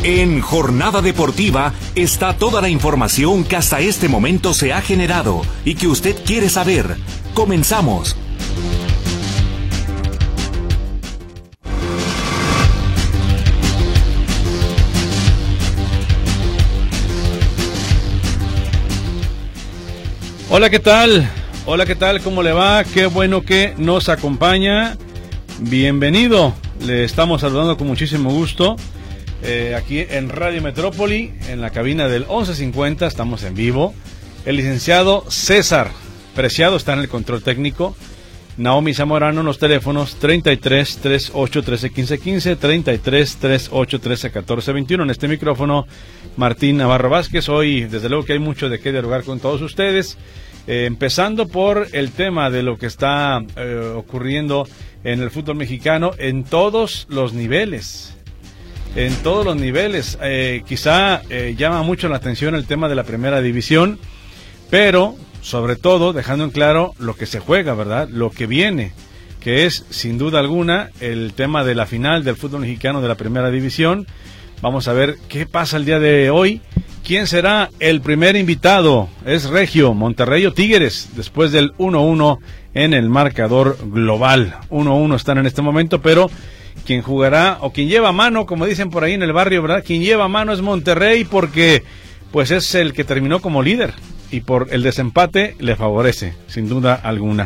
En Jornada Deportiva está toda la información que hasta este momento se ha generado y que usted quiere saber. Comenzamos. Hola, ¿qué tal? Hola, ¿qué tal? ¿Cómo le va? Qué bueno que nos acompaña. Bienvenido. Le estamos saludando con muchísimo gusto. Aquí en Radio Metrópoli, en la cabina del 1150, estamos en vivo. El licenciado César Preciado está en el control técnico. Naomi Zamorano en los teléfonos 33 38 13 15 15, 33 38 13 14 21. En este micrófono, Martín Navarro Vázquez. Hoy, desde luego que hay mucho de qué dialogar con todos ustedes. Empezando por el tema de lo que está ocurriendo en el fútbol mexicano en todos los niveles. En todos los niveles, quizá llama mucho la atención el tema de la primera división, pero sobre todo dejando en claro lo que se juega, ¿verdad? Lo que viene, que es sin duda alguna el tema de la final del fútbol mexicano de la primera división. Vamos a ver qué pasa el día de hoy. ¿Quién será el primer invitado? Es Regio, Monterrey o Tigres, después del 1-1 en el marcador global. 1-1 están en este momento, pero quien jugará o quien lleva mano, como dicen por ahí en el barrio, ¿verdad? Quien lleva mano es Monterrey porque pues es el que terminó como líder y por el desempate le favorece, sin duda alguna.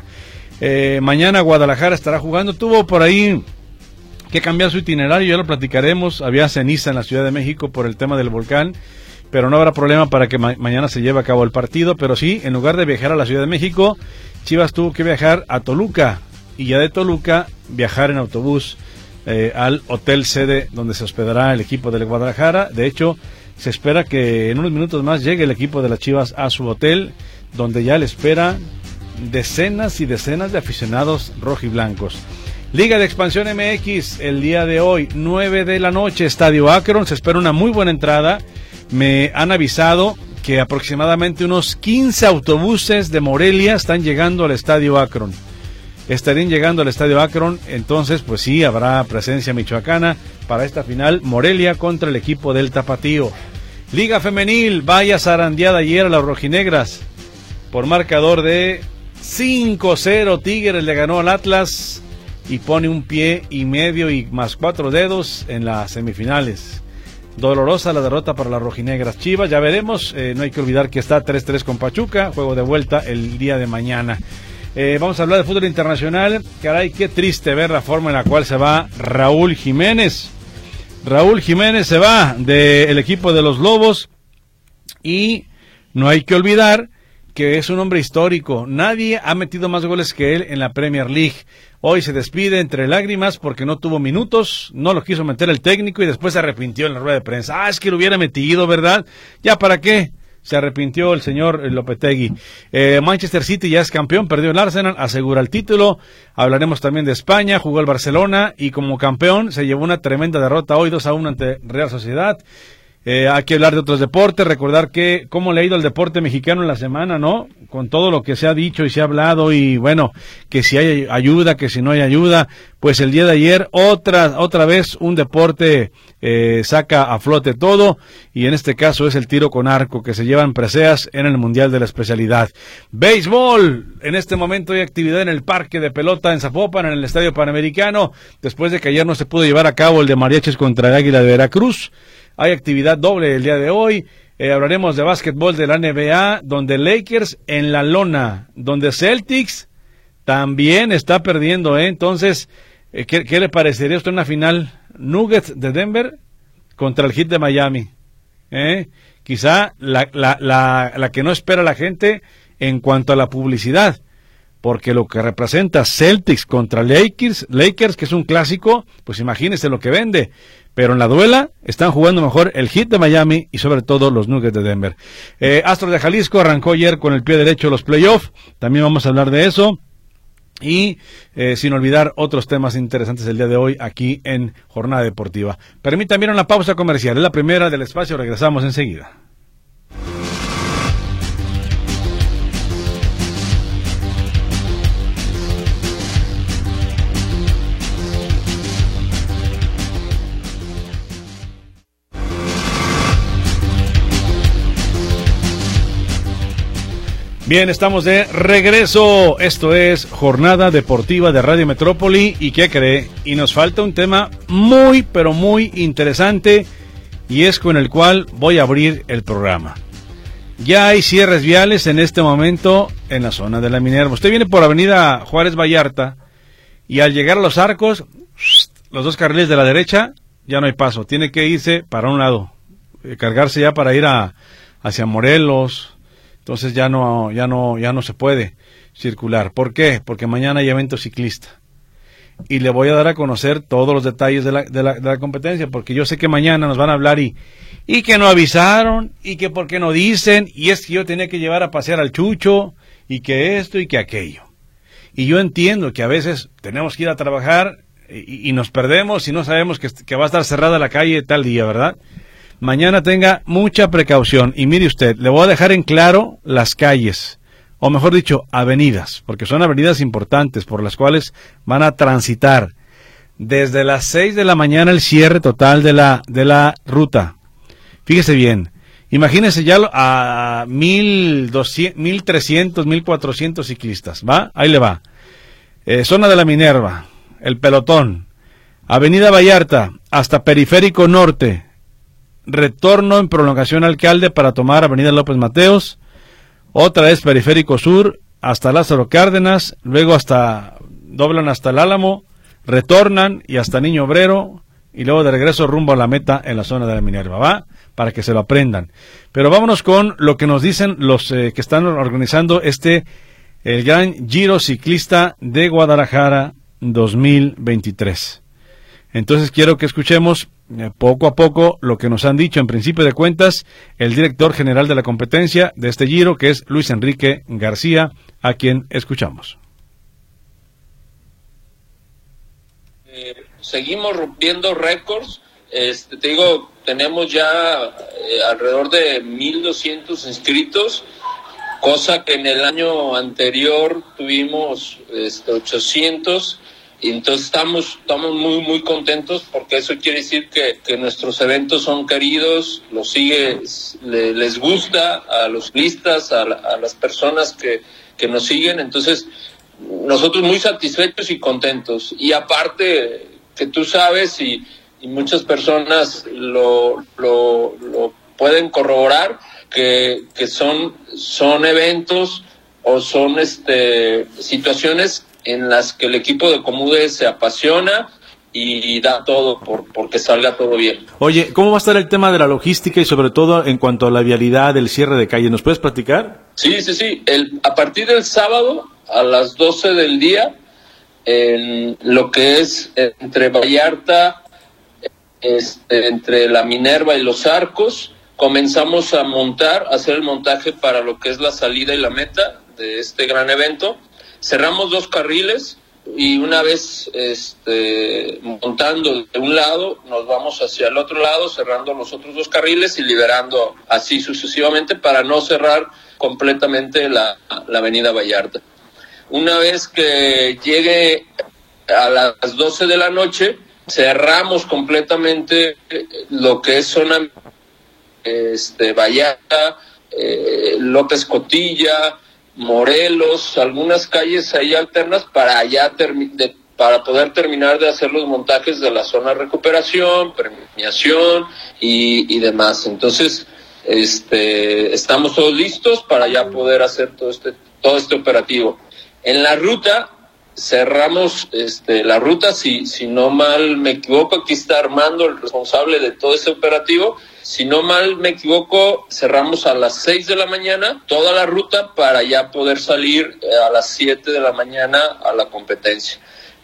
Mañana Guadalajara estará jugando, tuvo por ahí que cambiar su itinerario, ya lo platicaremos, había ceniza en la Ciudad de México por el tema del volcán, pero no habrá problema para que mañana se lleve a cabo el partido, pero sí, en lugar de viajar a la Ciudad de México, Chivas tuvo que viajar a Toluca, y ya de Toluca viajar en autobús al hotel sede donde se hospedará el equipo del Guadalajara. De hecho, se espera que en unos minutos más llegue el equipo de las Chivas a su hotel, donde ya le espera decenas y decenas de aficionados rojiblancos. Liga de Expansión MX, el día de hoy, 9 de la noche, Estadio Akron, se espera una muy buena entrada. Me han avisado que aproximadamente unos 15 autobuses de Morelia están llegando al Estadio Akron. Estarían llegando al Estadio Akron, entonces pues sí, habrá presencia michoacana para esta final, Morelia contra el equipo del Tapatío. Liga Femenil, vaya zarandeada ayer a las rojinegras, por marcador de 5-0, Tigres le ganó al Atlas y pone un pie y medio y más 4 dedos en las semifinales. Dolorosa la derrota para las rojinegras. Chivas, ya veremos, no hay que olvidar que está 3-3 con Pachuca, juego de vuelta el día de mañana. Vamos a hablar de fútbol internacional. Caray, qué triste ver la forma en la cual se va Raúl Jiménez. Raúl Jiménez se va del equipo de los Lobos y no hay que olvidar que es un hombre histórico. Nadie ha metido más goles que él en la Premier League. Hoy se despide entre lágrimas porque no tuvo minutos, no lo quiso meter el técnico y después se arrepintió en la rueda de prensa. Es que lo hubiera metido, ¿verdad? ¿Ya para qué? Se arrepintió el señor Lopetegui. Manchester City ya es campeón, perdió el Arsenal, asegura el título. Hablaremos también de España, jugó el Barcelona y como campeón se llevó una tremenda derrota hoy 2-1 ante Real Sociedad. Hay que hablar de otros deportes, recordar que cómo le ha ido al deporte mexicano en la semana, ¿no? Con todo lo que se ha dicho y se ha hablado y bueno, que si hay ayuda, que si no hay ayuda, pues el día de ayer otra vez un deporte saca a flote todo y en este caso es el tiro con arco que se llevan preseas en el Mundial de la especialidad. Béisbol, en este momento hay actividad en el parque de pelota en Zapopan, en el Estadio Panamericano, después de que ayer no se pudo llevar a cabo el de Mariachis contra el Águila de Veracruz. Hay actividad doble el día de hoy. Hablaremos de básquetbol de la NBA, donde Lakers en la lona, donde Celtics también está perdiendo, Entonces, ¿qué le parecería a usted una final? Nuggets de Denver contra el Heat de Miami. Quizá la que no espera la gente en cuanto a la publicidad, porque lo que representa Celtics contra Lakers, que es un clásico, pues imagínese lo que vende. Pero en la duela están jugando mejor el Heat de Miami y sobre todo los Nuggets de Denver. Astros de Jalisco arrancó ayer con el pie derecho los playoffs, también vamos a hablar de eso. Y sin olvidar otros temas interesantes el día de hoy aquí en Jornada Deportiva. Permítanme una pausa comercial, es la primera del espacio, regresamos enseguida. Bien, estamos de regreso. Esto es Jornada Deportiva de Radio Metrópoli. ¿Y qué cree? Y nos falta un tema muy, pero muy interesante, y es con el cual voy a abrir el programa. Ya hay cierres viales en este momento en la zona de la Minerva. Usted viene por Avenida Juárez Vallarta y al llegar a Los Arcos, los dos carriles de la derecha, ya no hay paso. Tiene que irse para un lado, cargarse ya para ir hacia Morelos. Entonces ya no se puede circular. ¿Por qué? Porque mañana hay evento ciclista. Y le voy a dar a conocer todos los detalles de la competencia, porque yo sé que mañana nos van a hablar y que no avisaron, y que por qué no dicen, y es que yo tenía que llevar a pasear al Chucho, y que esto y que aquello. Y yo entiendo que a veces tenemos que ir a trabajar y nos perdemos y no sabemos que va a estar cerrada la calle tal día, ¿verdad? Mañana tenga mucha precaución, y mire usted, le voy a dejar en claro las calles, o mejor dicho, avenidas, porque son avenidas importantes por las cuales van a transitar. Desde las 6 de la mañana el cierre total de la ruta. Fíjese bien, imagínese ya a 1,200, 1,300, 1,400 ciclistas, ¿va? Ahí le va. Zona de la Minerva, el pelotón, Avenida Vallarta hasta Periférico Norte, retorno en prolongación Alcalde para tomar Avenida López Mateos, otra vez Periférico Sur hasta Lázaro Cárdenas, luego doblan hasta el Álamo, retornan y hasta Niño Obrero, y luego de regreso rumbo a la meta en la zona de la Minerva, ¿va? Para que se lo aprendan. Pero vámonos con lo que nos dicen los que están organizando el Gran Giro Ciclista de Guadalajara 2023. Entonces quiero que escuchemos poco a poco lo que nos han dicho, en principio de cuentas, el director general de la competencia de este Giro, que es Luis Enrique García, a quien escuchamos. Seguimos rompiendo récords. Te digo, tenemos ya alrededor de 1,200 inscritos, cosa que en el año anterior tuvimos 800. Y entonces estamos muy muy contentos, porque eso quiere decir que nuestros eventos son queridos, les gusta a los ciclistas, a las personas que nos siguen. Entonces nosotros muy satisfechos y contentos. Y aparte, que tú sabes y muchas personas lo pueden corroborar, que son eventos o son situaciones en las que el equipo de Comude se apasiona y da todo porque salga todo bien. Oye, ¿cómo va a estar el tema de la logística y sobre todo en cuanto a la vialidad del cierre de calle? ¿Nos puedes platicar? Sí. A partir del sábado a las 12 del día, en lo que es entre Vallarta, entre la Minerva y Los Arcos, comenzamos a hacer el montaje para lo que es la salida y la meta de este gran evento. Cerramos 2 carriles y una vez montando de un lado, nos vamos hacia el otro lado, cerrando los otros 2 carriles y liberando así sucesivamente para no cerrar completamente la avenida Vallarta. Una vez que llegue a las 12 de la noche, cerramos completamente lo que es zona Vallarta, López Cotilla, Morelos, algunas calles ahí alternas para poder terminar de hacer los montajes de la zona de recuperación, premiación y demás. Entonces, estamos todos listos para ya poder hacer todo este operativo. En la ruta cerramos la ruta, si no mal me equivoco, aquí está Armando, el responsable de todo ese operativo. Si no mal me equivoco, cerramos a las 6 de la mañana toda la ruta para ya poder salir a las 7 de la mañana a la competencia.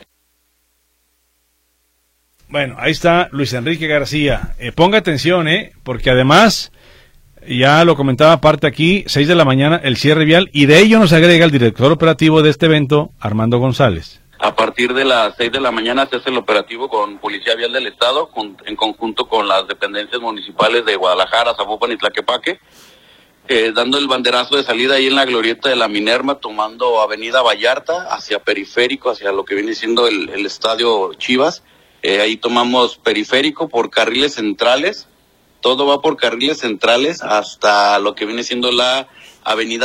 Bueno, ahí está Luis Enrique García. Ponga atención, porque además, ya lo comentaba aparte aquí, 6 de la mañana el cierre vial, y de ello nos agrega el director operativo de este evento, Armando González. A partir de las 6 de la mañana se hace el operativo con Policía Vial del Estado, en conjunto con las dependencias municipales de Guadalajara, Zapopan y Tlaquepaque, dando el banderazo de salida ahí en la glorieta de la Minerva, tomando Avenida Vallarta hacia Periférico, hacia lo que viene siendo el Estadio Chivas. Ahí tomamos Periférico por carriles centrales, todo va por carriles centrales hasta lo que viene siendo la Avenida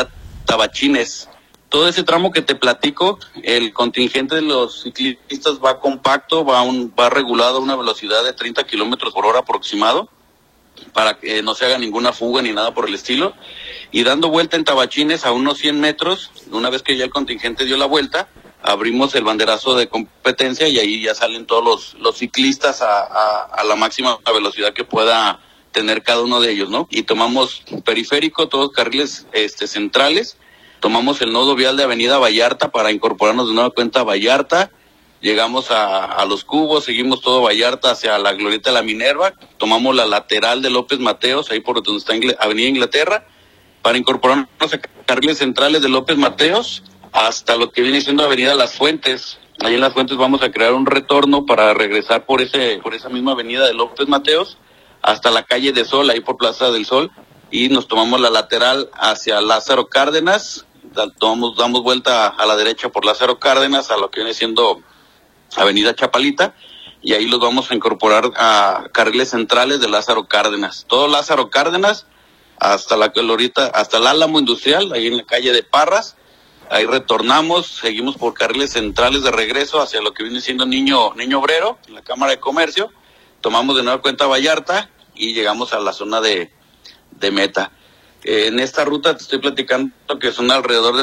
Tabachines. Todo ese tramo que te platico, el contingente de los ciclistas va compacto, va regulado a una velocidad de 30 kilómetros por hora aproximado, para que no se haga ninguna fuga ni nada por el estilo. Y dando vuelta en Tabachines a unos 100 metros, una vez que ya el contingente dio la vuelta, abrimos el banderazo de competencia y ahí ya salen todos los ciclistas a la máxima velocidad que pueda tener cada uno de ellos, ¿no? Y tomamos periférico, todos carriles centrales. Tomamos el nodo vial de Avenida Vallarta para incorporarnos de nueva cuenta a Vallarta. Llegamos a Los Cubos, seguimos todo Vallarta hacia la Glorieta de la Minerva. Tomamos la lateral de López Mateos, ahí por donde está Avenida Inglaterra, para incorporarnos a carriles centrales de López Mateos hasta lo que viene siendo Avenida Las Fuentes. Ahí en Las Fuentes vamos a crear un retorno para regresar por esa misma avenida de López Mateos hasta la calle de Sol, ahí por Plaza del Sol, y nos tomamos la lateral hacia Lázaro Cárdenas. Damos vuelta a la derecha por Lázaro Cárdenas a lo que viene siendo Avenida Chapalita, y ahí los vamos a incorporar a carriles centrales de Lázaro Cárdenas. Todo Lázaro Cárdenas hasta la Glorieta, hasta el Álamo Industrial, ahí en la calle de Parras. Ahí retornamos, seguimos por carriles centrales de regreso hacia lo que viene siendo Niño Obrero, la Cámara de Comercio. Tomamos de nueva cuenta Vallarta y llegamos a la zona de meta. En esta ruta te estoy platicando que son alrededor de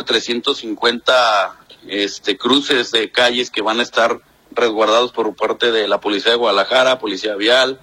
350 cruces de calles que van a estar resguardados por parte de la Policía de Guadalajara, Policía Vial,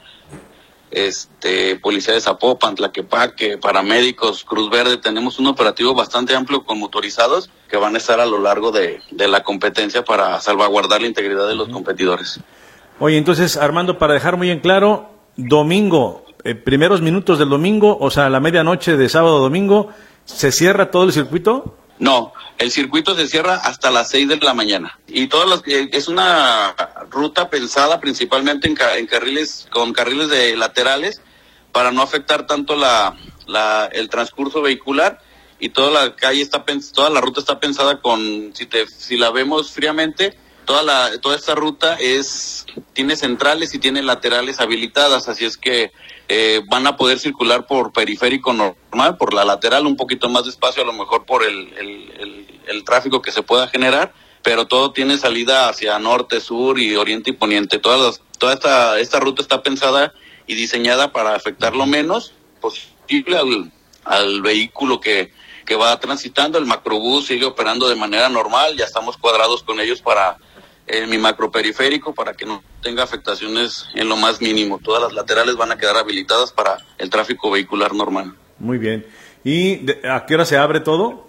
Policía de Zapopan, Tlaquepaque, paramédicos, Cruz Verde. Tenemos un operativo bastante amplio con motorizados que van a estar a lo largo de la competencia para salvaguardar la integridad de los competidores. Oye, entonces, Armando, para dejar muy en claro, domingo, primeros minutos del domingo, o sea, a la medianoche de sábado a domingo, ¿se cierra todo el circuito? No, el circuito se cierra hasta las 6 de la mañana. Y es una ruta pensada principalmente en carriles, con carriles de laterales, para no afectar tanto el transcurso vehicular. Y toda la ruta está pensada con, si la vemos fríamente, toda esta ruta tiene centrales y tiene laterales habilitadas, así es que van a poder circular por periférico normal, por la lateral, un poquito más despacio, a lo mejor por el tráfico que se pueda generar, pero todo tiene salida hacia norte, sur y oriente y poniente. Toda esta ruta está pensada y diseñada para afectar lo menos posible al vehículo que va transitando. El macrobús sigue operando de manera normal, ya estamos cuadrados con ellos para mi macroperiférico para que no tenga afectaciones en lo más mínimo. Todas las laterales van a quedar habilitadas para el tráfico vehicular normal. Muy bien. ¿Y a qué hora se abre todo?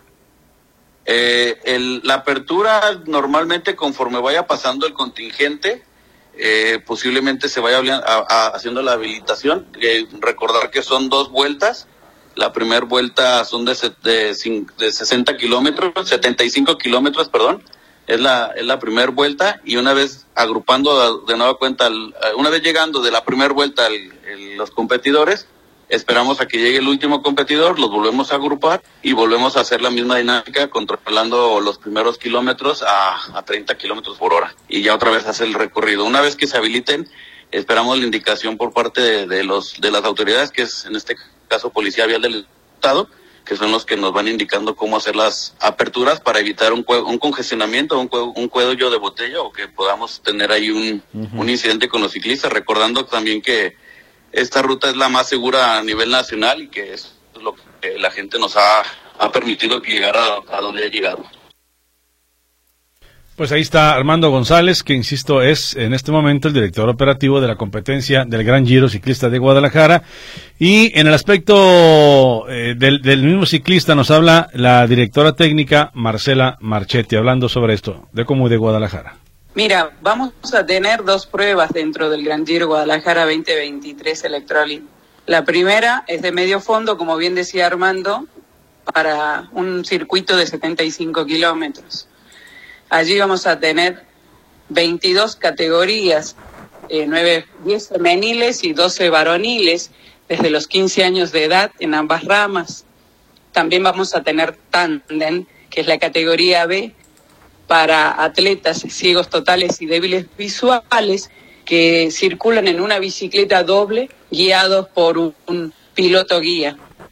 La apertura normalmente conforme vaya pasando el contingente, posiblemente se vaya haciendo la habilitación. Recordar que son 2 vueltas. La primera vuelta son de 60 kilómetros, 75 kilómetros, perdón. Es la primera vuelta, y una vez agrupando de nueva cuenta, una vez llegando de la primera vuelta los competidores, esperamos a que llegue el último competidor, los volvemos a agrupar y volvemos a hacer la misma dinámica, controlando los primeros kilómetros a 30 kilómetros por hora, y ya otra vez hacer el recorrido. Una vez que se habiliten, esperamos la indicación por parte de las autoridades, que es en este caso Policía Vial del Estado, que son los que nos van indicando cómo hacer las aperturas para evitar un congestionamiento, un cuello de botella, o que podamos tener ahí un incidente con los ciclistas, recordando también que esta ruta es la más segura a nivel nacional y que es lo que la gente nos ha permitido llegar a donde ha llegado. Pues ahí está Armando González, que insisto es en este momento el director operativo de la competencia del Gran Giro Ciclista de Guadalajara. Y en el aspecto del mismo ciclista nos habla la directora técnica Marcela Marchetti, hablando sobre esto de Comú de Guadalajara. Mira, vamos a tener 2 pruebas dentro del Gran Giro Guadalajara 2023 Electrolit. La primera es de medio fondo, como bien decía Armando, para un circuito de 75 kilómetros. Allí vamos a tener 22 categorías, 10 femeniles y 12 varoniles, desde los 15 años de edad en ambas ramas. También vamos a tener tándem, que es la categoría B, para atletas ciegos totales y débiles visuales, que circulan en una bicicleta doble, guiados por un piloto guía.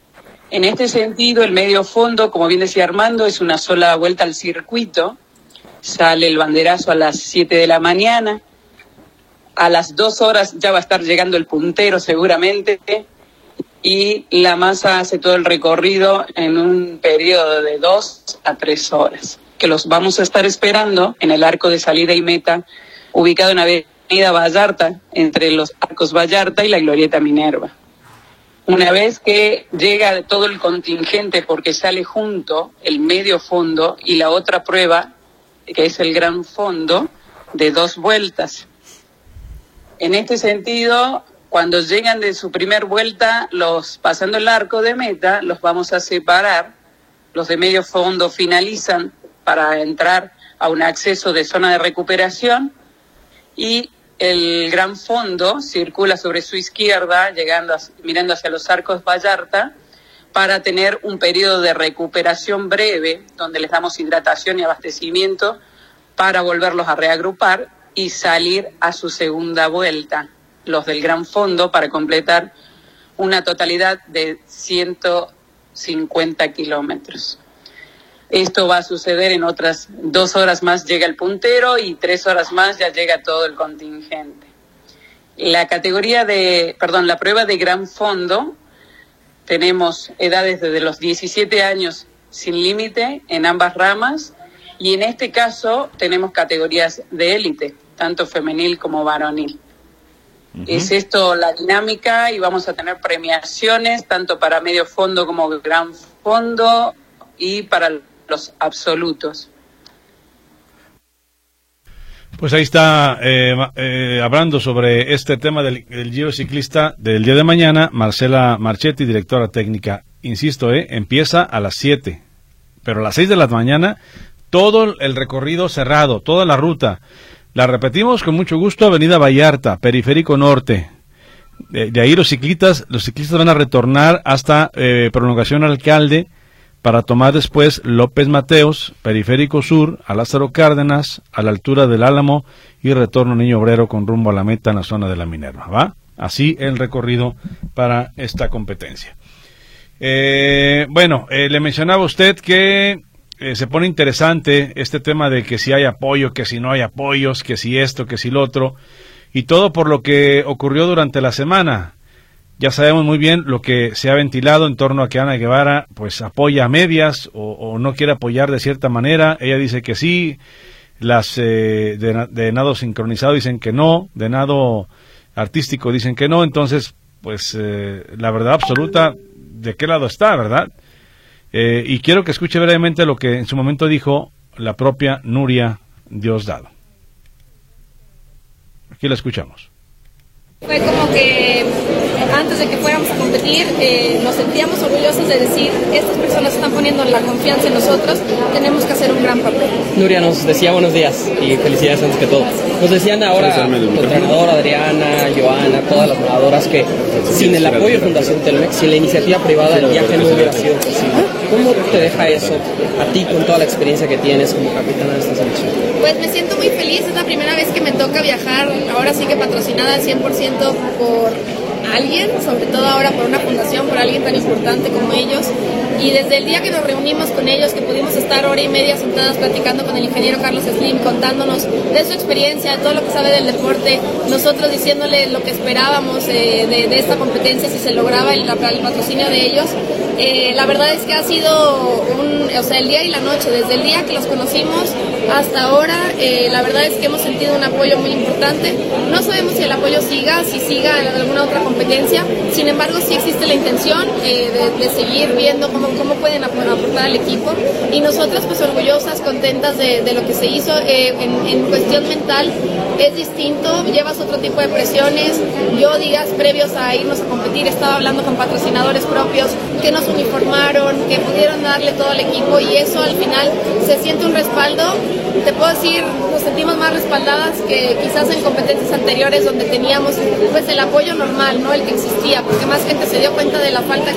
En este sentido, el medio fondo, como bien decía Armando, es una sola vuelta al circuito. Sale el banderazo a las 7 de la mañana. A las 2 horas ya va a estar llegando el puntero seguramente. Y la masa hace todo el recorrido en un periodo de 2 a 3 horas. Que los vamos a estar esperando en el arco de salida y meta, ubicado en Avenida Vallarta, entre los Arcos Vallarta y la Glorieta Minerva. Una vez que llega todo el contingente, porque sale junto el medio fondo y la otra prueba, que es el gran fondo, de 2 vueltas. En este sentido, cuando llegan de su primer vuelta, pasando el arco de meta, los vamos a separar. Los de medio fondo finalizan para entrar a un acceso de zona de recuperación y el gran fondo circula sobre su izquierda, mirando hacia los Arcos Vallarta, para tener un periodo de recuperación breve, donde les damos hidratación y abastecimiento para volverlos a reagrupar y salir a su segunda vuelta, los del gran fondo, para completar una totalidad de 150 kilómetros. Esto va a suceder en otras 2 horas más, llega el puntero, y 3 horas más ya llega todo el contingente. La prueba de gran fondo, tenemos edades desde los 17 años sin límite en ambas ramas, y en este caso tenemos categorías de élite, tanto femenil como varonil. Uh-huh. Es esto la dinámica, y vamos a tener premiaciones tanto para medio fondo como gran fondo y para los absolutos. Pues ahí está hablando sobre este tema del Giro Ciclista del día de mañana, Marcela Marchetti, directora técnica. Insisto, empieza a las 7, pero a las 6 de la mañana todo el recorrido cerrado, toda la ruta. La repetimos con mucho gusto: Avenida Vallarta, Periférico Norte. De ahí los ciclistas van a retornar hasta Prolongación Alcalde, para tomar después López Mateos, Periférico Sur, a Lázaro Cárdenas, a la altura del Álamo, y retorno Niño Obrero con rumbo a la meta en la zona de la Minerva, ¿va? Así el recorrido para esta competencia. Le mencionaba usted que se pone interesante este tema de que si hay apoyo, que si no hay apoyos, que si esto, que si lo otro, y todo por lo que ocurrió durante la semana. Ya sabemos muy bien lo que se ha ventilado en torno a que Ana Guevara pues apoya a medias o no quiere apoyar de cierta manera. Ella dice que sí, las de nado sincronizado dicen que no, de nado artístico dicen que no. Entonces, pues la verdad absoluta, ¿de qué lado está, verdad? Y quiero que escuche brevemente lo que en su momento dijo la propia Nuria Diosdado. Aquí la escuchamos. Fue como que antes de que fuéramos a competir nos sentíamos orgullosos de decir: estas personas están poniendo la confianza en nosotros, tenemos que hacer un gran papel. Nuria nos decía buenos días y felicidades antes que todo. Nos decían ahora tu entrenadora Adriana, Joana, todas las nadadoras, que sin el apoyo de Fundación Telmex, sin la iniciativa privada, el viaje no hubiera sido posible. ¿Cómo te deja eso a ti con toda la experiencia que tienes como capitana de esta selección? Pues me siento muy feliz, es la primera vez que me toca viajar, ahora sí que patrocinada al 100% por alguien, sobre todo ahora por una fundación, por alguien tan importante como ellos. Y desde el día que nos reunimos con ellos, que pudimos estar hora y media sentadas platicando con el ingeniero Carlos Slim, contándonos de su experiencia, de todo lo que sabe del deporte, nosotros diciéndole lo que esperábamos de esta competencia, si se lograba el patrocinio de ellos. La verdad es que ha sido el día y la noche, desde el día que los conocimos hasta ahora, la verdad es que hemos sentido un apoyo muy importante. No sabemos si el apoyo si siga en alguna otra competencia, sin embargo sí existe la intención de seguir viendo cómo pueden aportar al equipo, y nosotras pues orgullosas, contentas de lo que se hizo. En cuestión mental es distinto, llevas otro tipo de presiones. Yo, días previos a irnos a competir, estaba hablando con patrocinadores propios que nos uniformaron, que pudieron darle todo al equipo, y eso al final se siente un respaldo. Te puedo decir, sentimos más respaldadas que quizás en competencias anteriores donde teníamos pues el apoyo normal, ¿no? El que existía, porque más gente se dio cuenta de la falta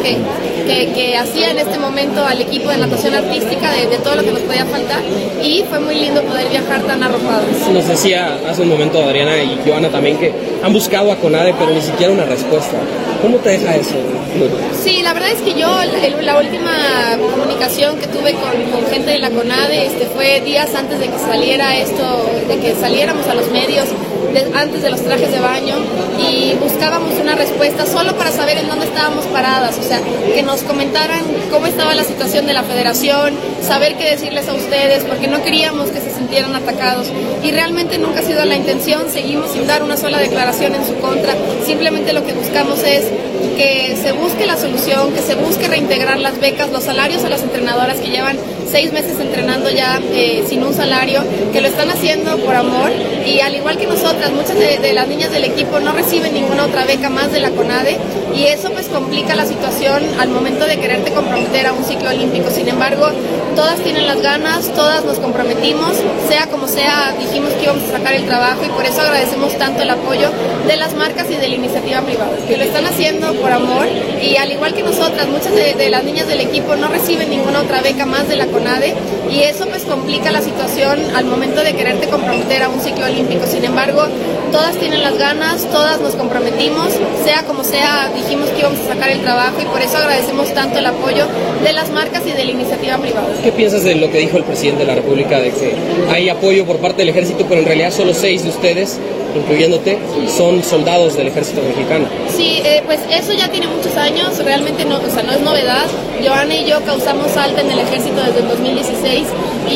que hacía en este momento al equipo de natación artística, de todo lo que nos podía faltar, y fue muy lindo poder viajar tan arropados. Nos decía hace un momento Adriana y Joana también que han buscado a CONADE pero ni siquiera una respuesta. ¿Cómo te deja eso? Sí, la verdad es que yo la última comunicación que tuve con gente de la CONADE fue días antes de que saliera esto, de que saliéramos a los medios, antes de los trajes de baño, y buscábamos una respuesta solo para saber en dónde estábamos paradas, o sea, que nos comentaran cómo estaba la situación de la federación, saber qué decirles a ustedes, porque no queríamos que se sintieran atacados, y realmente nunca ha sido la intención. Seguimos sin dar una sola declaración en su contra, simplemente lo que buscamos es que se busque la solución, que se busque reintegrar las becas, los salarios a las entrenadoras que llevan 6 meses entrenando ya sin un salario, que lo están haciendo por amor, y al igual que nosotras, muchas de las niñas del equipo no reciben ninguna otra beca más de la CONADE, y eso pues complica la situación al momento de quererte comprometer a un ciclo olímpico. Sin embargo, todas tienen las ganas, todas nos comprometimos, sea como sea, dijimos que íbamos a sacar el trabajo, y por eso agradecemos tanto el apoyo de las marcas y de la iniciativa privada, que lo están haciendo por amor, y al igual que nosotras, muchas de las niñas del equipo no reciben ninguna otra beca más de la CONADE, y eso pues complica la situación al momento de quererte comprometer a un ciclo olímpico. Sin embargo, todas tienen las ganas, todas nos comprometimos, sea como sea, dijimos que íbamos a sacar el trabajo, y por eso agradecemos tanto el apoyo de las marcas y de la iniciativa privada. ¿Qué piensas de lo que dijo el presidente de la República, de que hay apoyo por parte del ejército, pero en realidad solo 6 de ustedes, incluyéndote, son soldados del ejército mexicano? Sí, pues eso ya tiene muchos años, realmente no, o sea, no es novedad. Joana y yo causamos alta en el ejército desde el 2016,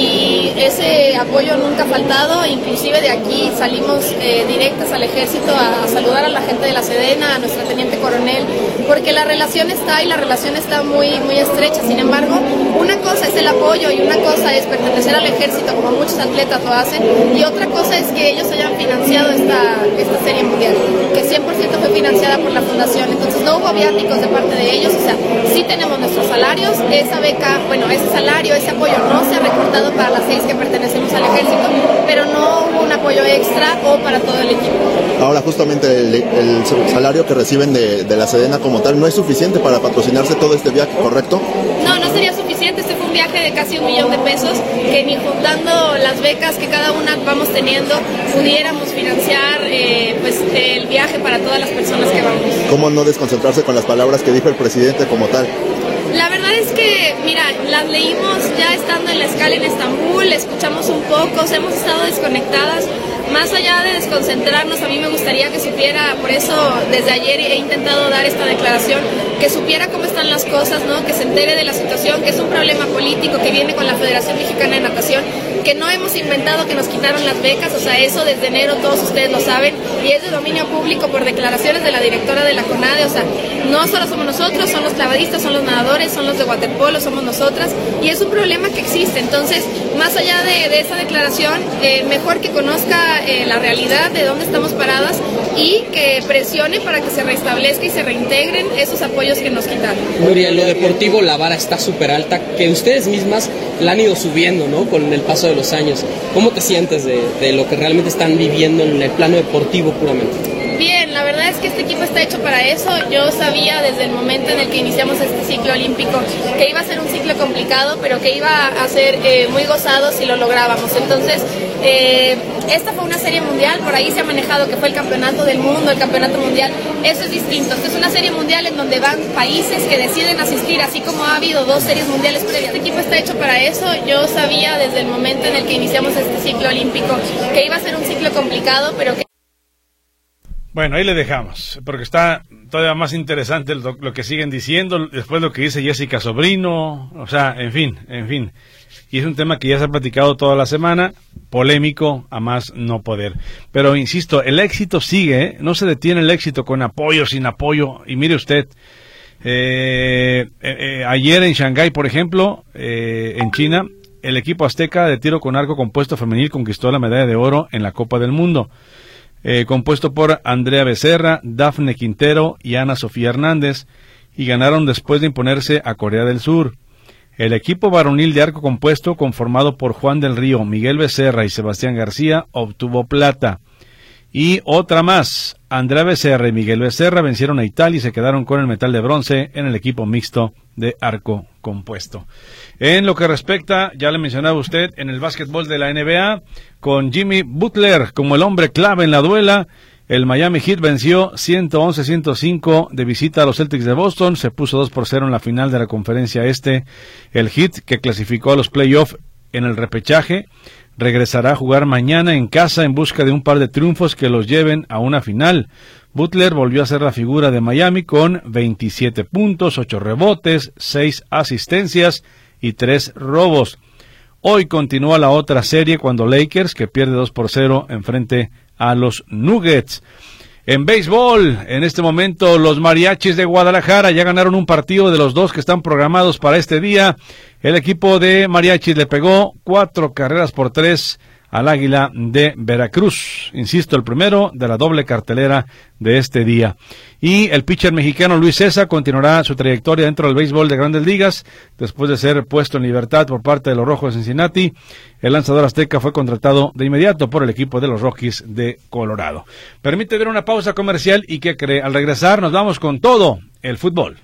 y ese apoyo nunca ha faltado. Inclusive de aquí salimos directas al ejército a saludar a la gente de la Sedena, a nuestra teniente coronel, porque la relación está, y la relación está muy, muy estrecha. Sin embargo, una cosa es el apoyo y una cosa es pertenecer al ejército, como muchos atletas lo hacen, y otra cosa es que ellos hayan financiado esta serie mundial, que 100% fue financiada por la fundación. Entonces no hubo viáticos de parte de ellos, o sea, sí tenemos nuestros salarios, esa beca, bueno, ese salario, ese apoyo no se ha recortado para las 6 que pertenecemos al ejército, pero no hubo un apoyo extra o para todo el equipo. Ahora, justamente el salario que reciben de la Sedena como tal no es suficiente para patrocinarse todo este viaje, ¿correcto? No sería suficiente. Este fue un viaje de casi $1 millón, que ni juntando las becas que cada una vamos teniendo pudiéramos financiar pues el viaje para todas las personas que vamos. ¿Cómo no desconcentrarse con las palabras que dijo el presidente como tal? La verdad es que, mira, las leímos ya estando en la escala en Estambul, escuchamos un poco, hemos estado desconectadas. Más allá de desconcentrarnos, a mí me gustaría que supiera, por eso desde ayer he intentado dar esta declaración, que supiera cómo están las cosas, ¿no? Que se entere de la situación, que es un problema político que viene con la Federación Mexicana de Natación, que no hemos inventado que nos quitaron las becas, o sea, eso desde enero todos ustedes lo saben, y es de dominio público por declaraciones de la directora de la CONADE. O sea, no solo somos nosotros, son los clavadistas, son los nadadores, son los de waterpolo, somos nosotras, y es un problema que existe. Entonces, más allá de esa declaración, mejor que conozca la realidad de dónde estamos paradas, y que presione para que se restablezca y se reintegren esos apoyos que nos quitaron. Nuria, en lo deportivo la vara está súper alta, que ustedes mismas la han ido subiendo, ¿no? Con el paso de los años. ¿Cómo te sientes de lo que realmente están viviendo en el plano deportivo puramente? Bien, la verdad es que este equipo está hecho para eso. Yo sabía desde el momento en el que iniciamos este ciclo olímpico que iba a ser un ciclo complicado, pero que iba a ser muy gozado si lo lográbamos. Entonces, esta fue una serie mundial, por ahí se ha manejado que fue el campeonato del mundo, el campeonato mundial. Eso es distinto. Esto es una serie mundial en donde van países que deciden asistir, así como ha habido 2 series mundiales previas. Este equipo está hecho para eso. Yo sabía desde el momento en el que iniciamos este ciclo olímpico que iba a ser un ciclo complicado, pero que... Bueno, ahí le dejamos, porque está todavía más interesante lo que siguen diciendo, después lo que dice Jessica Sobrino, o sea, en fin. Y es un tema que ya se ha platicado toda la semana, polémico a más no poder. Pero insisto, el éxito sigue, ¿eh? No se detiene el éxito con apoyo, sin apoyo. Y mire usted, ayer en Shanghái, por ejemplo, en China, el equipo azteca de tiro con arco compuesto femenil conquistó la medalla de oro en la Copa del Mundo. Compuesto por Andrea Becerra, Dafne Quintero y Ana Sofía Hernández, y ganaron después de imponerse a Corea del Sur. El equipo varonil de arco compuesto, conformado por Juan del Río, Miguel Becerra y Sebastián García, obtuvo plata. Y otra más, Andrea Becerra y Miguel Becerra vencieron a Italia y se quedaron con el medal de bronce en el equipo mixto de arco compuesto. En lo que respecta, ya le mencionaba usted, en el básquetbol de la NBA, con Jimmy Butler como el hombre clave en la duela, el Miami Heat venció 111-105 de visita a los Celtics de Boston, se puso 2-0 en la final de la conferencia este. El Heat, que clasificó a los playoffs en el repechaje, regresará a jugar mañana en casa en busca de un par de triunfos que los lleven a una final. Butler volvió a ser la figura de Miami con 27 puntos, 8 rebotes, 6 asistencias y 3 robos. Hoy continúa la otra serie cuando Lakers, que pierde 2-0 en frente a los Nuggets. En béisbol, en este momento los Mariachis de Guadalajara ya ganaron un partido de los 2 que están programados para este día. El equipo de Mariachis le pegó 4-3 al Águila de Veracruz. Insisto, el primero de la doble cartelera de este día. Y el pitcher mexicano Luis César continuará su trayectoria dentro del béisbol de Grandes Ligas después de ser puesto en libertad por parte de los Rojos de Cincinnati. El lanzador azteca fue contratado de inmediato por el equipo de los Rockies de Colorado. Permite ver una pausa comercial y ¿qué cree? Al regresar nos vamos con todo el fútbol.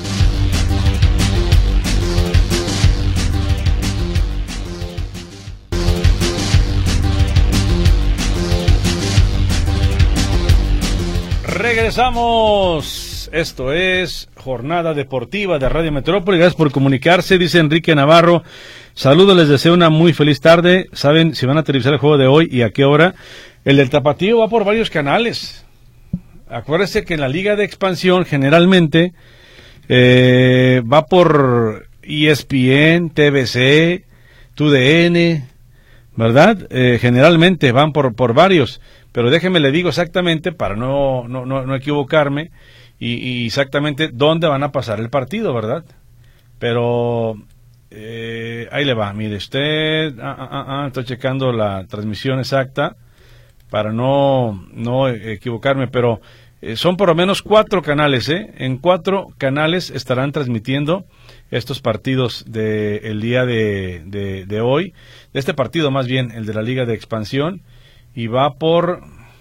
Regresamos. Esto es Jornada Deportiva de Radio Metrópoli. Gracias por comunicarse, dice Enrique Navarro. Saludos, les deseo una muy feliz tarde. ¿Saben si van a televisar el juego de hoy y a qué hora? El del Tapatío va por varios canales. Acuérdese que en la Liga de Expansión generalmente va por ESPN, TVC, TUDN, ¿verdad? Generalmente van por varios. Pero déjeme le digo exactamente, para no equivocarme, y exactamente dónde van a pasar el partido, ¿verdad? Pero ahí le va, mire usted, estoy checando la transmisión exacta para no equivocarme, pero son por lo menos 4 canales, en 4 canales estarán transmitiendo estos partidos del día de hoy, de este partido más bien, el de la Liga de Expansión. Y va por...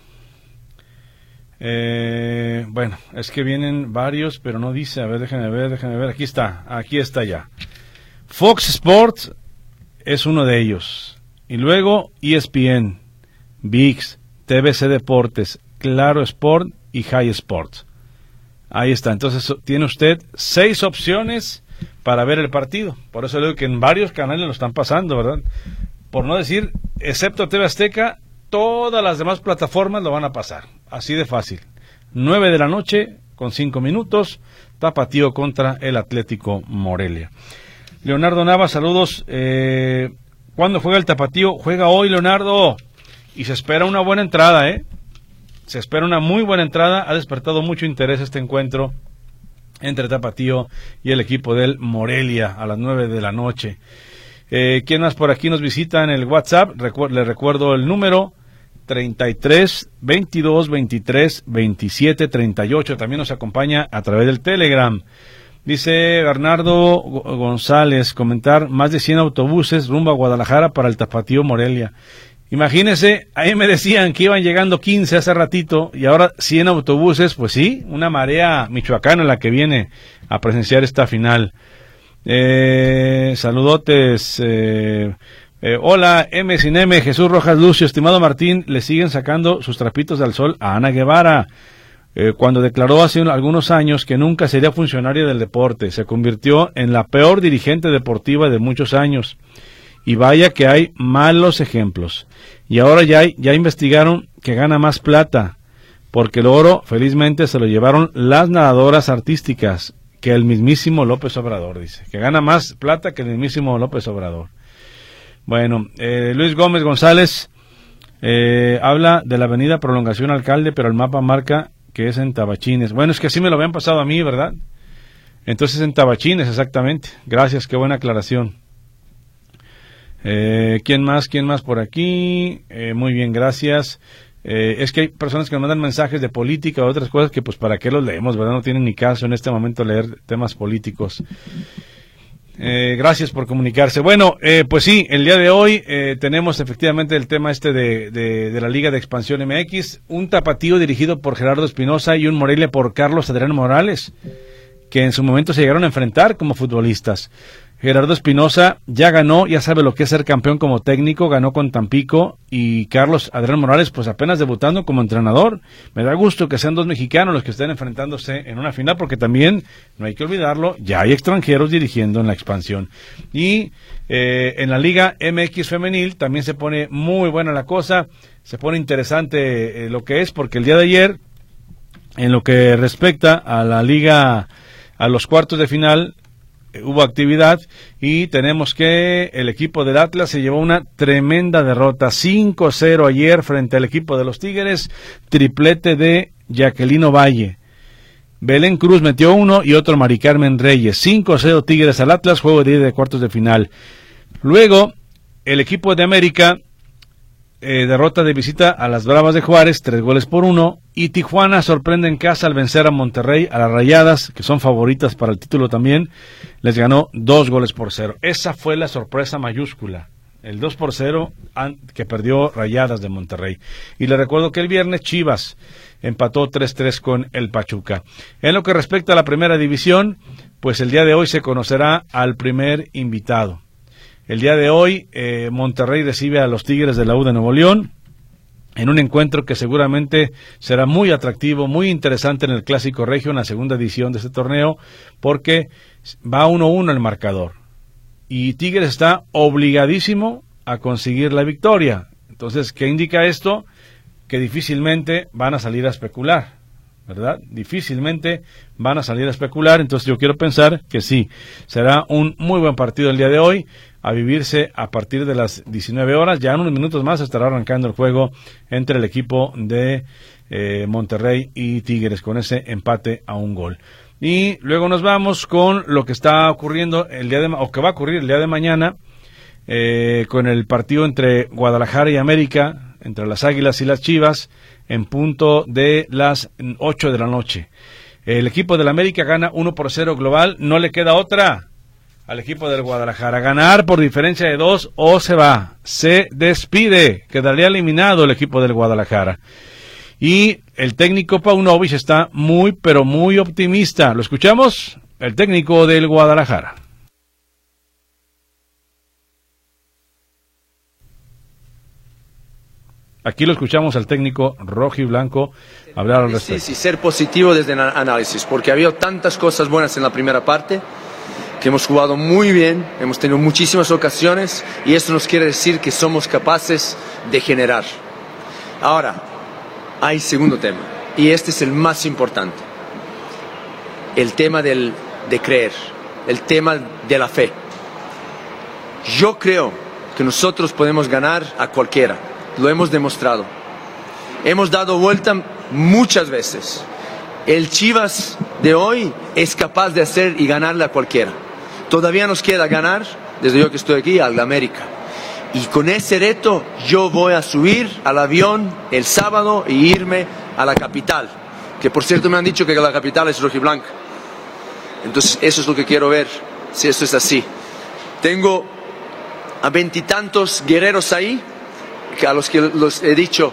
bueno, es que vienen varios, pero no dice. A ver, déjenme ver. Aquí está ya. Fox Sports es uno de ellos. Y luego ESPN, ViX, TVC Deportes, Claro Sport y High Sports. Ahí está. Entonces tiene usted 6 opciones para ver el partido. Por eso le digo que en varios canales lo están pasando, ¿verdad? Por no decir, excepto TV Azteca, todas las demás plataformas lo van a pasar, así de fácil. 9 de la noche, con 5 minutos, Tapatío contra el Atlético Morelia. Leonardo Nava, saludos. ¿Cuándo juega el Tapatío? Juega hoy, Leonardo, y se espera una buena entrada, Se espera una muy buena entrada. Ha despertado mucho interés este encuentro entre Tapatío y el equipo del Morelia a las 9 de la noche. ¿Quién más por aquí nos visita en el WhatsApp? Le recuerdo el número 33 22 23 27 38. También nos acompaña a través del Telegram. Dice Bernardo González, comentar más de 100 autobuses rumbo a Guadalajara para el Tapatío Morelia. Imagínese, ahí me decían que iban llegando 15 hace ratito y ahora 100 autobuses, pues sí, una marea michoacana la que viene a presenciar esta final. Saludotes. Hola, M sin M, Jesús Rojas Lucio, estimado Martín, le siguen sacando sus trapitos al sol a Ana Guevara, cuando declaró hace algunos años que nunca sería funcionaria del deporte. Se convirtió en la peor dirigente deportiva de muchos años. Y vaya que hay malos ejemplos. Y ahora ya investigaron que gana más plata, porque el oro felizmente se lo llevaron las nadadoras artísticas que el mismísimo López Obrador, dice. Que gana más plata que el mismísimo López Obrador. Bueno, Luis Gómez González habla de la avenida Prolongación Alcalde, pero el mapa marca que es en Tabachines. Bueno, es que así me lo habían pasado a mí, ¿verdad? Entonces en Tabachines, exactamente. Gracias, qué buena aclaración. ¿Quién más por aquí? Muy bien, gracias. Es que hay personas que nos mandan mensajes de política o otras cosas que pues para qué los leemos, ¿verdad? No tienen ni caso en este momento leer temas políticos. Gracias por comunicarse. Bueno, pues sí, el día de hoy tenemos efectivamente el tema de la Liga de Expansión MX, un tapatío dirigido por Gerardo Espinosa y un Morelia por Carlos Adrián Morales, que en su momento se llegaron a enfrentar como futbolistas. Gerardo Espinosa ya ganó, ya sabe lo que es ser campeón como técnico, ganó con Tampico, y Carlos Adrián Morales pues apenas debutando como entrenador. Me da gusto que sean dos mexicanos los que estén enfrentándose en una final, porque también, no hay que olvidarlo, ya hay extranjeros dirigiendo en la expansión. Y en la Liga MX femenil también se pone muy buena la cosa, se pone interesante lo que es, porque el día de ayer, en lo que respecta a la liga, a los cuartos de final, hubo actividad y tenemos que el equipo del Atlas se llevó una tremenda derrota, 5-0 ayer frente al equipo de los Tigres, triplete de Jacqueline Valle. Belén Cruz metió uno y otro Mari Carmen Reyes. 5-0 Tigres al Atlas, juego de ida de cuartos de final. Luego, el equipo de América derrota de visita a las Bravas de Juárez, 3-1, y Tijuana sorprende en casa al vencer a Monterrey, a las Rayadas, que son favoritas para el título también, les ganó 2-0. Esa fue la sorpresa mayúscula, el 2-0 que perdió Rayadas de Monterrey. Y le recuerdo que el viernes Chivas empató 3-3 con el Pachuca. En lo que respecta a la primera división, pues el día de hoy se conocerá al primer invitado. El día de hoy, Monterrey recibe a los Tigres de la U de Nuevo León en un encuentro que seguramente será muy atractivo, muy interesante en el Clásico Regio, en la segunda edición de este torneo, porque va 1-1 el marcador. Y Tigres está obligadísimo a conseguir la victoria. Entonces, ¿qué indica esto? Que difícilmente van a salir a especular, ¿verdad? Difícilmente van a salir a especular. Entonces yo quiero pensar que sí, será un muy buen partido el día de hoy, a vivirse a partir de las 19 horas. Ya en unos minutos más estará arrancando el juego entre el equipo de Monterrey y Tigres, con ese empate a 1 gol. Y luego nos vamos con lo que está ocurriendo o que va a ocurrir el día de mañana, con el partido entre Guadalajara y América, entre las Águilas y las Chivas, en punto de las 8 de la noche. El equipo del América gana 1-0 global, no le queda otra al equipo del Guadalajara, ganar por diferencia de 2 o se despide, quedaría eliminado el equipo del Guadalajara. Y el técnico Paunovic está muy pero muy optimista. ¿Lo escuchamos? El técnico del Guadalajara. Aquí lo escuchamos al técnico rojiblanco hablar al respecto. Sí, ser positivo desde el análisis, porque había tantas cosas buenas en la primera parte, que hemos jugado muy bien, hemos tenido muchísimas ocasiones, y esto nos quiere decir que somos capaces de generar. Ahora, hay segundo tema, y este es el más importante. El tema de creer, el tema de la fe. Yo creo que nosotros podemos ganar a cualquiera. Lo hemos demostrado. Hemos dado vuelta muchas veces. El Chivas de hoy es capaz de hacer y ganarle a cualquiera. Todavía nos queda ganar, desde yo que estoy aquí, al América. Y con ese reto yo voy a subir al avión el sábado e irme a la capital. Que por cierto me han dicho que la capital es rojiblanca. Entonces eso es lo que quiero ver, si esto es así. Tengo a 20 y tantos guerreros ahí, a los que los he dicho,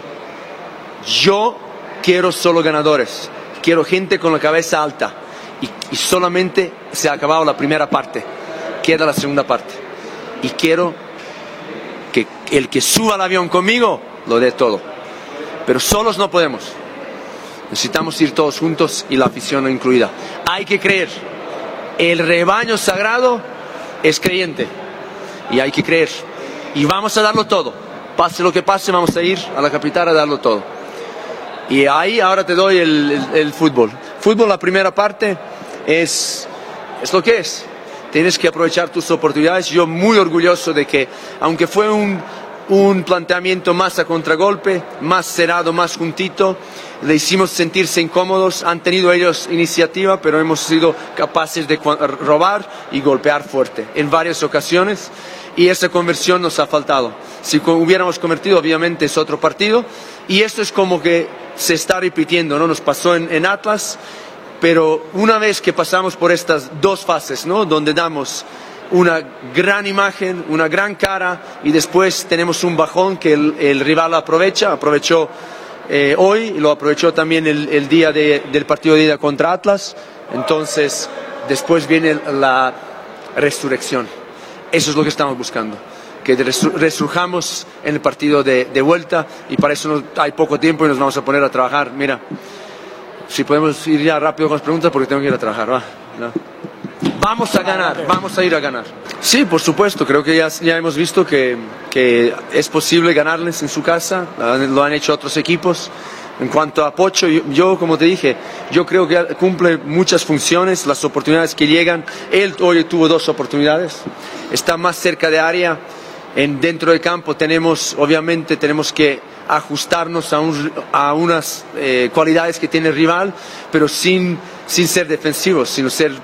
yo quiero solo ganadores, quiero gente con la cabeza alta, y solamente se ha acabado la primera parte, queda la segunda parte, y quiero que el que suba al avión conmigo lo dé todo, pero solos no podemos, necesitamos ir todos juntos y la afición incluida. Hay que creer, el rebaño sagrado es creyente, y hay que creer, y vamos a darlo todo. Pase lo que pase, vamos a ir a la capital a darlo todo. Y ahí ahora te doy el fútbol. Fútbol, la primera parte es lo que es. Tienes que aprovechar tus oportunidades. Yo muy orgulloso de que, aunque fue un planteamiento más a contragolpe, más cerrado, más juntito, le hicimos sentirse incómodos. Han tenido ellos iniciativa, pero hemos sido capaces de robar y golpear fuerte en varias ocasiones. Y esa conversión nos ha faltado. Si hubiéramos convertido, obviamente es otro partido, y esto es como que se está repitiendo, ¿no? Nos pasó en Atlas, pero una vez que pasamos por estas dos fases, ¿no? Donde damos una gran imagen, una gran cara, y después tenemos un bajón que el rival aprovechó hoy, y lo aprovechó también el día del partido de ida contra Atlas. Entonces después viene la resurrección. Eso es lo que estamos buscando, que resurjamos en el partido de vuelta, y para eso hay poco tiempo y nos vamos a poner a trabajar. Mira, si podemos ir ya rápido con las preguntas porque tengo que ir a trabajar. ¿No? Vamos a ganar, vamos a ir a ganar. Sí, por supuesto, creo que ya hemos visto que es posible ganarles en su casa, lo han hecho otros equipos. En cuanto a Pocho, yo como te dije, yo creo que cumple muchas funciones, las oportunidades que llegan. Él hoy tuvo 2 oportunidades, está más cerca de área. Dentro del campo obviamente tenemos que ajustarnos a unas cualidades que tiene el rival, pero sin ser defensivos, sino ser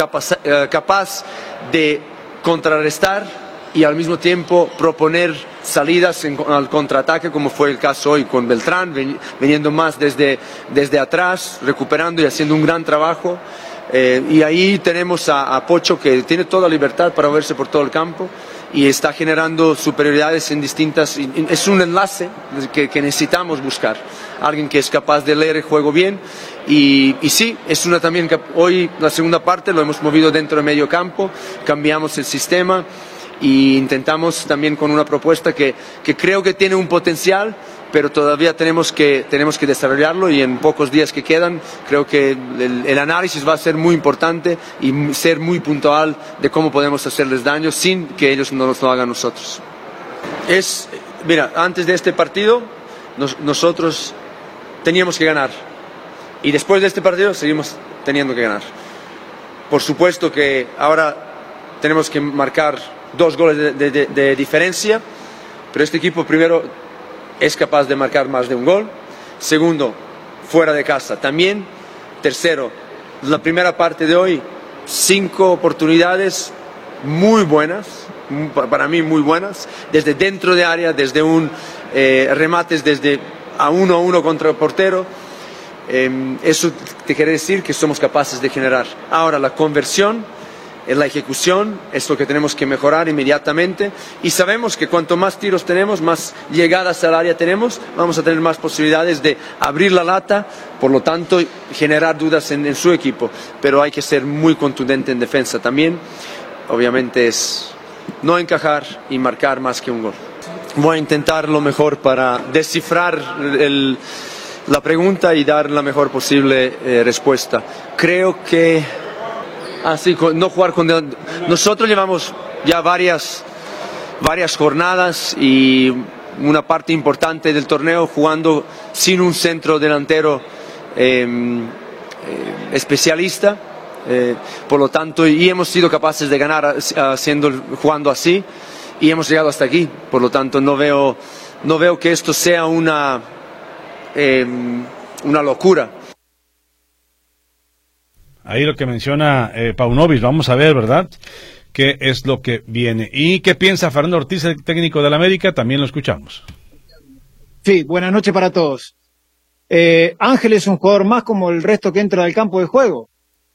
capaz de contrarrestar y al mismo tiempo proponer salidas al contraataque, como fue el caso hoy con Beltrán, viniendo más desde atrás, recuperando y haciendo un gran trabajo. Y ahí tenemos a Pocho, que tiene toda libertad para moverse por todo el campo y está generando superioridades en distintas. Es un enlace que necesitamos buscar, alguien que es capaz de leer el juego bien. Y sí, es también hoy la segunda parte lo hemos movido dentro del medio campo, cambiamos el sistema y intentamos también con una propuesta que creo que tiene un potencial, pero todavía tenemos que desarrollarlo, y en pocos días que quedan creo que el análisis va a ser muy importante y ser muy puntual de cómo podemos hacerles daño sin que ellos no nos lo hagan nosotros. Mira, antes de este partido nosotros teníamos que ganar, y después de este partido seguimos teniendo que ganar. Por supuesto que ahora tenemos que marcar 2 goles de diferencia, pero este equipo primero es capaz de marcar más de un gol. Segundo, fuera de casa también. Tercero, la primera parte de hoy, 5 oportunidades muy buenas, para mí muy buenas, desde dentro de área, desde remates desde a 1-1 contra el portero. Eso te quiere decir que somos capaces de generar. Ahora la conversión, la ejecución es lo que tenemos que mejorar inmediatamente, y sabemos que cuanto más tiros tenemos, más llegadas al área tenemos, vamos a tener más posibilidades de abrir la lata, por lo tanto generar dudas en su equipo. Pero hay que ser muy contundente en defensa también. Obviamente es no encajar y marcar más que un gol. Voy a intentar lo mejor para descifrar la pregunta y dar la mejor posible respuesta. Creo que no jugar con... Nosotros llevamos ya varias jornadas y una parte importante del torneo jugando sin un centro delantero especialista, por lo tanto, y hemos sido capaces de ganar jugando así, y hemos llegado hasta aquí. Por lo tanto, no veo que esto sea una locura. Ahí lo que menciona Paunovic, vamos a ver, ¿verdad?, qué es lo que viene. ¿Y qué piensa Fernando Ortiz, el técnico del América? También lo escuchamos. Sí, buenas noches para todos. Ángel es un jugador más como el resto que entra al campo de juego.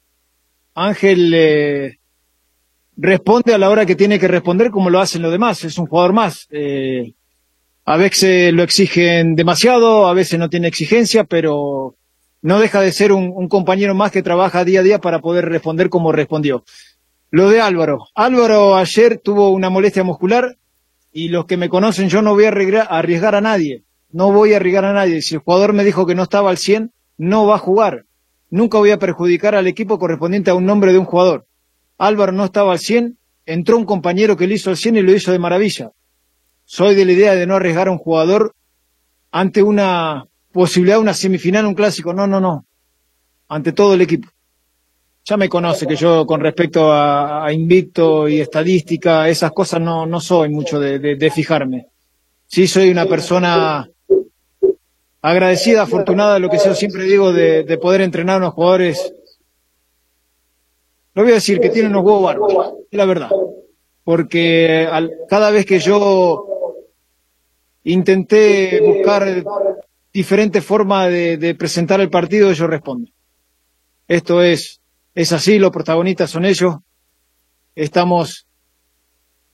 Ángel responde a la hora que tiene que responder, como lo hacen los demás. Es un jugador más. A veces lo exigen demasiado, a veces no tiene exigencia, pero no deja de ser un compañero más que trabaja día a día para poder responder como respondió. Lo de Álvaro. Álvaro ayer tuvo una molestia muscular, y los que me conocen, yo no voy a arriesgar a nadie. No voy a arriesgar a nadie. Si el jugador me dijo que no estaba al 100, no va a jugar. Nunca voy a perjudicar al equipo correspondiente a un nombre de un jugador. Álvaro no estaba al 100, entró un compañero que lo hizo al 100 y lo hizo de maravilla. Soy de la idea de no arriesgar a un jugador ante una posibilidad de una semifinal, un clásico. No. Ante todo el equipo. Ya me conoce que yo, con respecto a invicto y estadística, esas cosas no soy mucho de fijarme. Sí soy una persona agradecida, afortunada, lo que yo siempre digo, de poder entrenar a unos jugadores. Lo voy a decir, que tienen unos huevos bárbaros, es la verdad. Porque cada vez que yo intenté buscar diferentes formas de presentar el partido, ellos responden. Esto es así, los protagonistas son ellos. Estamos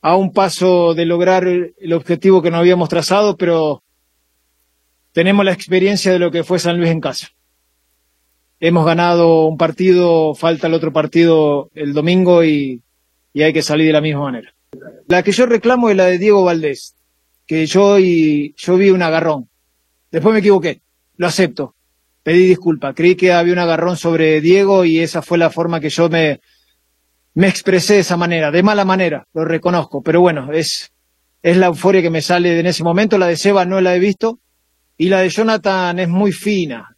a un paso de lograr el objetivo que nos habíamos trazado, pero tenemos la experiencia de lo que fue San Luis en casa. Hemos ganado un partido, falta el otro partido el domingo y hay que salir de la misma manera. La que yo reclamo es la de Diego Valdés, que yo vi un agarrón. Después me equivoqué, lo acepto. Pedí disculpas, creí que había un agarrón sobre Diego y esa fue la forma que yo me expresé de esa manera, de mala manera, lo reconozco. Pero bueno, es la euforia que me sale en ese momento. La de Seba no la he visto y la de Jonathan es muy fina,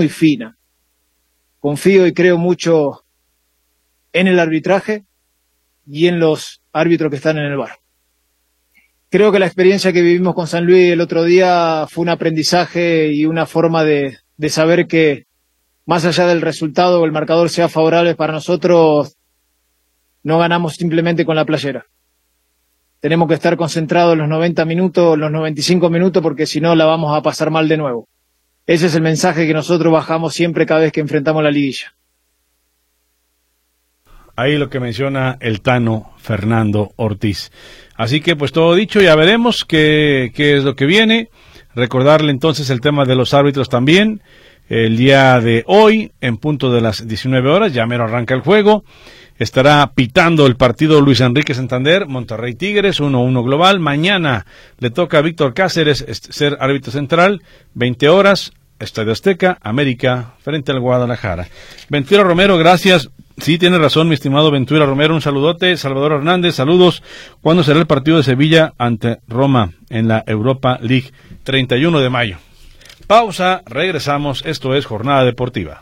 Confío y creo mucho en el arbitraje y en los árbitros que están en el VAR. Creo que la experiencia que vivimos con San Luis el otro día fue un aprendizaje y una forma de saber que más allá del resultado o el marcador sea favorable para nosotros, no ganamos simplemente con la playera. Tenemos que estar concentrados los 90 minutos, los 95 minutos, porque si no la vamos a pasar mal de nuevo. Ese es el mensaje que nosotros bajamos siempre cada vez que enfrentamos la liguilla. Ahí lo que menciona el Tano Fernando Ortiz. Así que pues todo dicho, ya veremos qué es lo que viene. Recordarle entonces el tema de los árbitros también. El día de hoy, en punto de las 19 horas, ya mero arranca el juego. Estará pitando el partido Luis Enrique Santander, Monterrey Tigres, 1-1 global. Mañana le toca a Víctor Cáceres ser árbitro central, 20 horas, Estadio Azteca, América, frente al Guadalajara. Ventura Romero, gracias. Sí, tiene razón, mi estimado Ventura Romero, un saludote. Salvador Hernández, saludos. ¿Cuándo será el partido de Sevilla ante Roma en la Europa League? 31 de mayo. Pausa, regresamos. Esto es Jornada Deportiva.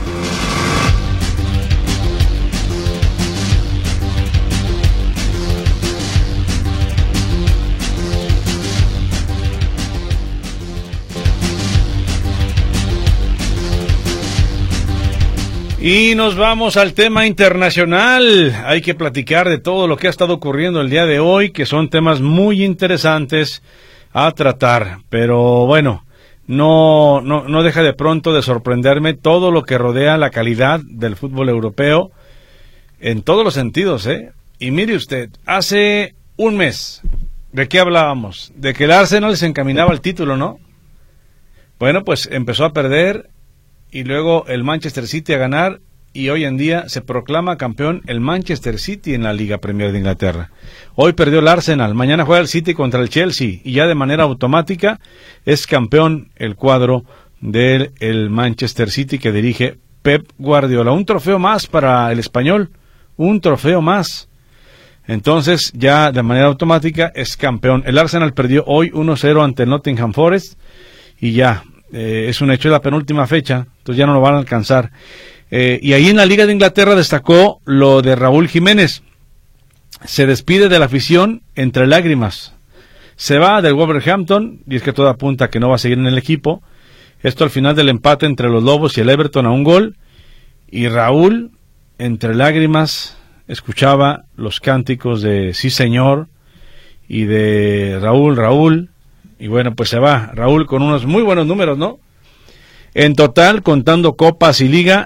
Y nos vamos al tema internacional. Hay que platicar de todo lo que ha estado ocurriendo el día de hoy, que son temas muy interesantes a tratar. Pero bueno, no deja de pronto de sorprenderme todo lo que rodea la calidad del fútbol europeo en todos los sentidos, ¿eh? Y mire usted, hace un mes, ¿de qué hablábamos? De que el Arsenal se encaminaba al título, ¿no? Bueno, pues empezó a perder y luego el Manchester City a ganar, y hoy en día se proclama campeón el Manchester City en la Liga Premier de Inglaterra. Hoy perdió el Arsenal, mañana juega el City contra el Chelsea, y ya de manera automática es campeón el cuadro del Manchester City que dirige Pep Guardiola. Un trofeo más para el español, un trofeo más. Entonces ya de manera automática es campeón. El Arsenal perdió hoy 1-0 ante el Nottingham Forest, y ya es un hecho de la penúltima fecha, entonces ya no lo van a alcanzar. Y ahí en la Liga de Inglaterra destacó lo de Raúl Jiménez. Se despide de la afición entre lágrimas. Se va del Wolverhampton, y es que todo apunta a que no va a seguir en el equipo. Esto al final del empate entre los Lobos y el Everton a un gol. Y Raúl, entre lágrimas, escuchaba los cánticos de Sí Señor y de Raúl. Y bueno, pues se va Raúl con unos muy buenos números, ¿no? En total, contando copas y liga,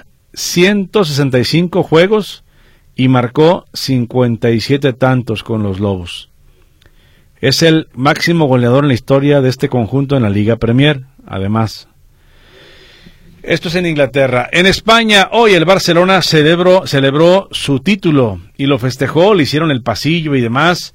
165 juegos y marcó 57 tantos con los Lobos. Es el máximo goleador en la historia de este conjunto en la Liga Premier, además. Esto es en Inglaterra. En España, hoy el Barcelona celebró su título y lo festejó, le hicieron el pasillo y demás.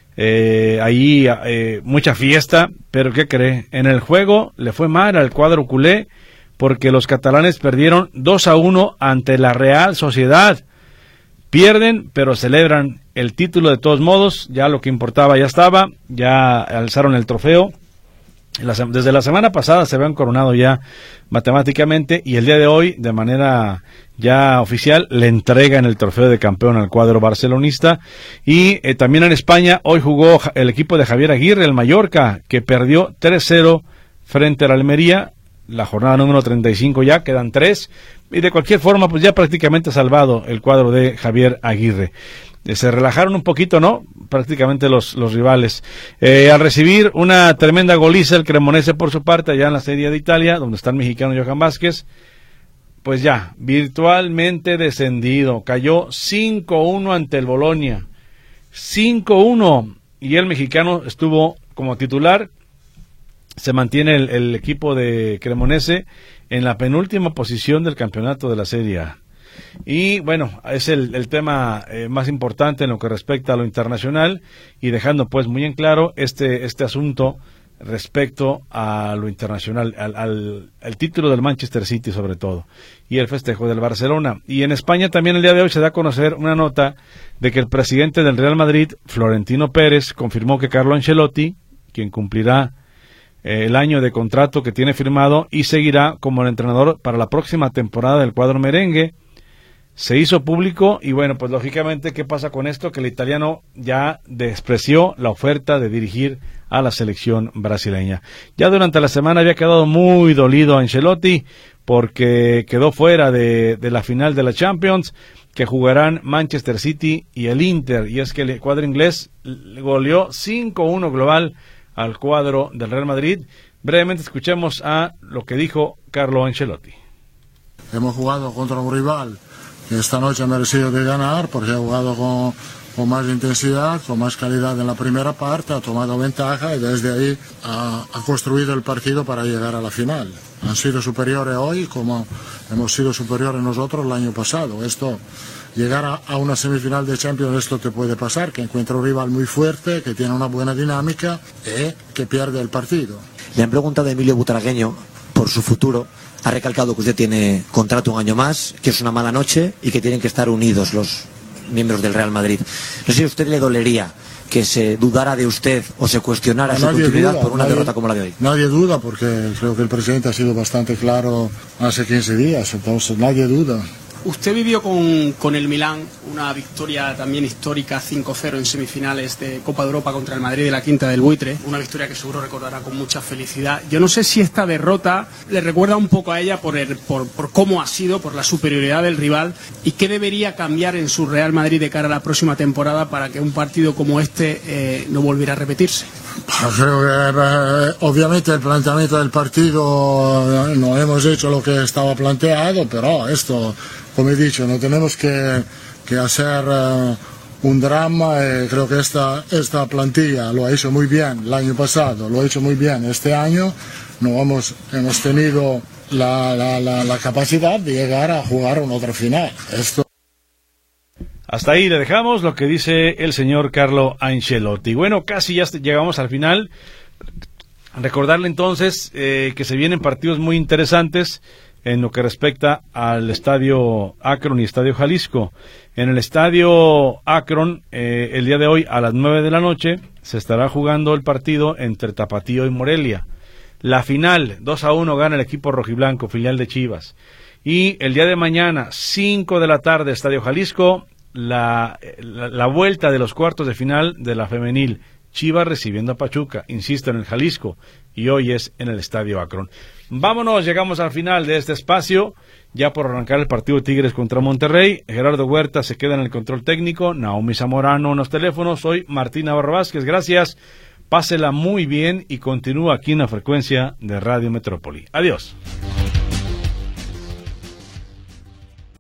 Ahí mucha fiesta, pero ¿qué cree? En el juego le fue mal al cuadro culé, porque los catalanes perdieron 2-1 ante la Real Sociedad. Pierden, pero celebran el título de todos modos. Ya lo que importaba ya estaba, ya alzaron el trofeo. Desde la semana pasada se habían coronado ya matemáticamente, y el día de hoy, de manera ya oficial, le entregan el trofeo de campeón al cuadro barcelonista. Y también en España, hoy jugó el equipo de Javier Aguirre, el Mallorca, que perdió 3-0 frente a la Almería. La jornada número 35 ya, quedan 3, y de cualquier forma, pues ya prácticamente salvado el cuadro de Javier Aguirre. Se relajaron un poquito, ¿no? Prácticamente los rivales. Al recibir una tremenda goliza el Cremonese por su parte, allá en la Serie de Italia, donde está el mexicano Johan Vázquez, pues ya, virtualmente descendido. Cayó 5-1 ante el Bolonia. 5-1, y el mexicano estuvo como titular. Se mantiene el equipo de Cremonese en la penúltima posición del campeonato de la Serie A. Y bueno, es el tema más importante en lo que respecta a lo internacional, y dejando pues muy en claro este asunto respecto a lo internacional, al título del Manchester City sobre todo, y el festejo del Barcelona. Y en España también el día de hoy se da a conocer una nota de que el presidente del Real Madrid, Florentino Pérez, confirmó que Carlo Ancelotti, quien cumplirá el año de contrato que tiene firmado y seguirá como el entrenador para la próxima temporada del cuadro merengue, se hizo público. Y bueno, pues lógicamente, ¿qué pasa con esto? Que el italiano ya despreció la oferta de dirigir a la selección brasileña. Ya durante la semana había quedado muy dolido Ancelotti porque quedó fuera de la final de la Champions, que jugarán Manchester City y el Inter, y es que el cuadro inglés goleó 5-1 global al cuadro del Real Madrid. Brevemente escuchemos a lo que dijo Carlo Ancelotti. Hemos jugado contra un rival que esta noche ha merecido de ganar, porque ha jugado con más intensidad, con más calidad en la primera parte, ha tomado ventaja y desde ahí ha construido el partido para llegar a la final. Han sido superiores hoy como hemos sido superiores nosotros el año pasado. Llegar a una semifinal de Champions, esto te puede pasar, que encuentra un rival muy fuerte, que tiene una buena dinámica y que pierde el partido. Le han preguntado a Emilio Butragueño por su futuro. Ha recalcado que usted tiene contrato un año más, que es una mala noche y que tienen que estar unidos los miembros del Real Madrid. No sé si a usted le dolería que se dudara de usted o se cuestionara su continuidad por una derrota como la de hoy. Nadie duda, porque creo que el presidente ha sido bastante claro hace 15 días, entonces nadie duda. Usted vivió con el Milán una victoria también histórica, 5-0 en semifinales de Copa de Europa contra el Madrid de la Quinta del Buitre, una victoria que seguro recordará con mucha felicidad. Yo no sé si esta derrota le recuerda un poco a ella por cómo ha sido, por la superioridad del rival, y qué debería cambiar en su Real Madrid de cara a la próxima temporada para que un partido como este no volviera a repetirse. Creo que obviamente el planteamiento del partido no hemos hecho lo que estaba planteado, pero esto, como he dicho, no tenemos que hacer un drama. Creo que esta plantilla lo ha hecho muy bien el año pasado, lo ha hecho muy bien este año. No hemos tenido la capacidad de llegar a jugar una otra final. Hasta ahí le dejamos lo que dice el señor Carlo Ancelotti. Bueno, casi ya llegamos al final. Recordarle entonces que se vienen partidos muy interesantes en lo que respecta al Estadio Akron y Estadio Jalisco. En el Estadio Akron, el día de hoy a las 9 de la noche, se estará jugando el partido entre Tapatío y Morelia. La final, 2-1 gana el equipo rojiblanco, filial de Chivas. Y el día de mañana, 5 de la tarde, Estadio Jalisco, la vuelta de los cuartos de final de la femenil. Chivas recibiendo a Pachuca, insisto, en el Jalisco, y hoy es en el Estadio Akron. Vámonos, llegamos al final de este espacio, ya por arrancar el partido Tigres contra Monterrey. Gerardo Huerta se queda en el control técnico, Naomi Zamorano en los teléfonos, soy Martín Navarro Vázquez, gracias, pásela muy bien y continúa aquí en la frecuencia de Radio Metrópoli. Adiós.